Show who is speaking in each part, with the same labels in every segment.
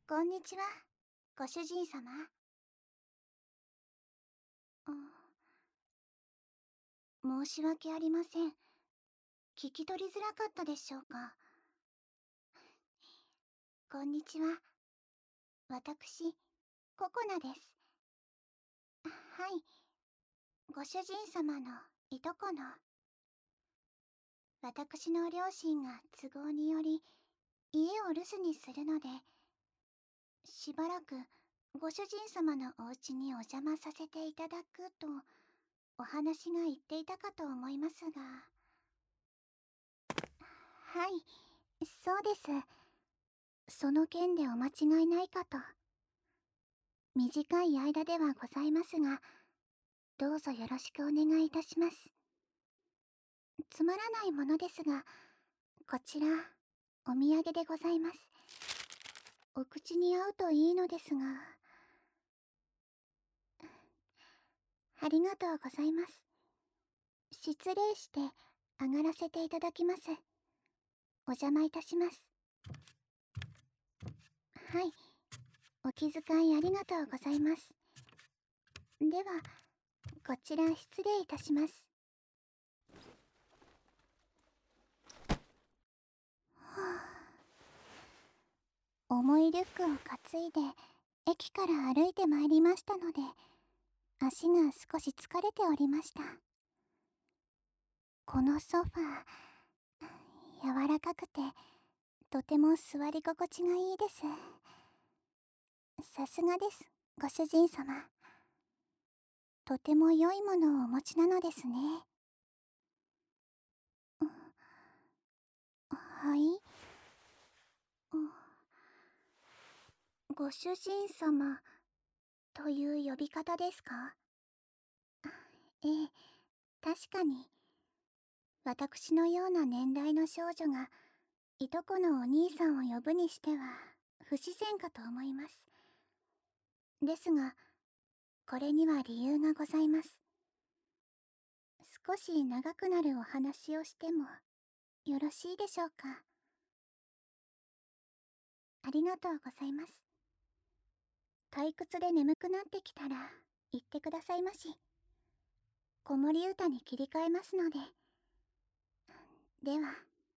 Speaker 1: こんにちは、ご主人様。申し訳ありません。聞き取りづらかったでしょうか。こんにちは。私、ココナです。はい、ご主人様のいとこの。私の両親が都合により、家を留守にするので、しばらくご主人様のお家にお邪魔させていただくと、お話が言っていたかと思いますが。はい、そうです。その件でお間違いないかと。短い間ではございますが、どうぞよろしくお願いいたします。つまらないものですが、こちら、お土産でございます。お口に合うといいのですが。ありがとうございます。失礼して上がらせていただきます。お邪魔いたします。はい、お気遣いありがとうございます。では、こちら失礼いたします。重いリュックを担いで駅から歩いてまいりましたので、足が少し疲れておりました。このソファー、柔らかくてとても座り心地がいいです。さすがです、ご主人様。とても良いものをお持ちなのですね。はい、ご主人様という呼び方ですか？ええ、確かに。私のような年代の少女がいとこのお兄さんを呼ぶにしては不自然かと思います。ですが、これには理由がございます。少し長くなるお話をしてもよろしいでしょうか？ありがとうございます。退屈で眠くなってきたら言ってくださいまし。子守歌に切り替えますので。では。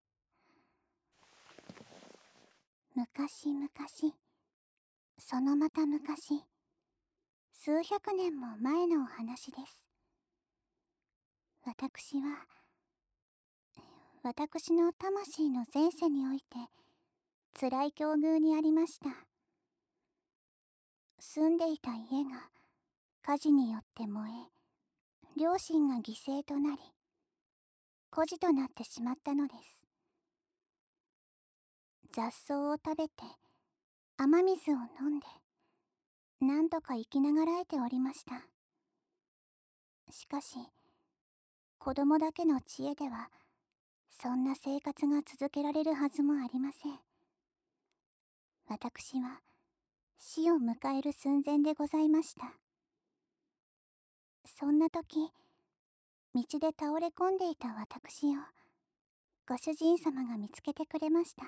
Speaker 1: 昔々、そのまた昔、数百年も前のお話です。私の魂の前世において辛い境遇にありました。住んでいた家が火事によって燃え、両親が犠牲となり、孤児となってしまったのです。雑草を食べて雨水を飲んで、なんとか生きながらえておりました。しかし、子供だけの知恵ではそんな生活が続けられるはずもありません。私は死を迎える寸前でございました。そんな時、道で倒れ込んでいた私をご主人様が見つけてくれました。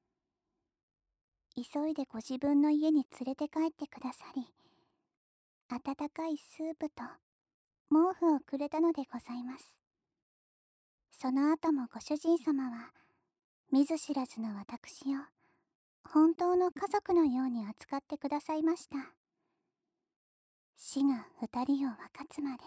Speaker 1: 急いでご自分の家に連れて帰ってくださり、温かいスープと毛布をくれたのでございます。その後もご主人様は見ず知らずの私を本当の家族のように扱ってくださいました。死が二人を分かつまで。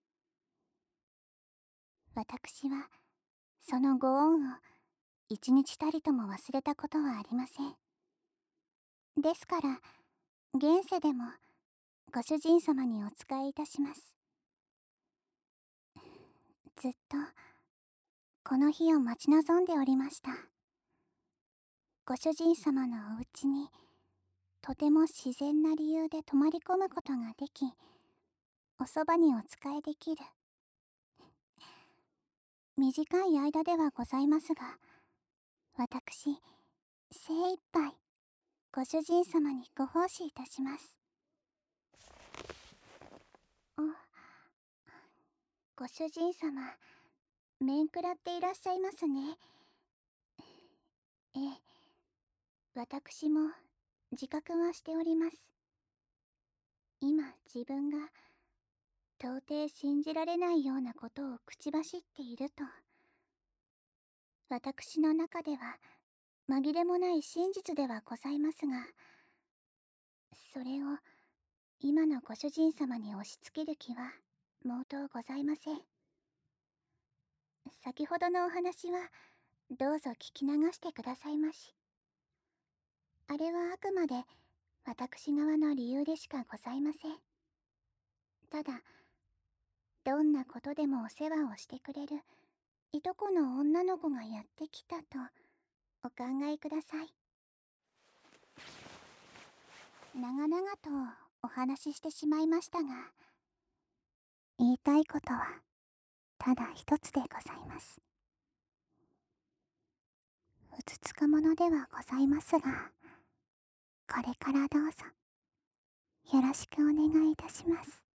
Speaker 1: 私はそのご恩を一日たりとも忘れたことはありません。ですから現世でもご主人様にお仕えいたします。ずっとこの日を待ち望んでおりました。ご主人様のお家にとても自然な理由で泊まり込むことができ、おそばにお仕えできる。短い間ではございますが、私精一杯ご主人様にご奉仕いたします。ご主人様、面食らっていらっしゃいますね。ええ、私も自覚はしております。今自分が到底信じられないようなことを口走っていると、私の中では紛れもない真実ではございますが、それを今のご主人様に押し付ける気は毛頭ございません。先ほどのお話はどうぞ聞き流してくださいまし。あれはあくまで私側の理由でしかございません。ただ、どんなことでもお世話をしてくれるいとこの女の子がやってきたとお考えください。長々とお話ししてしまいましたが、言いたいことはただ一つでございます。うつつか者ではございますが、これからどうぞよろしくお願いいたします。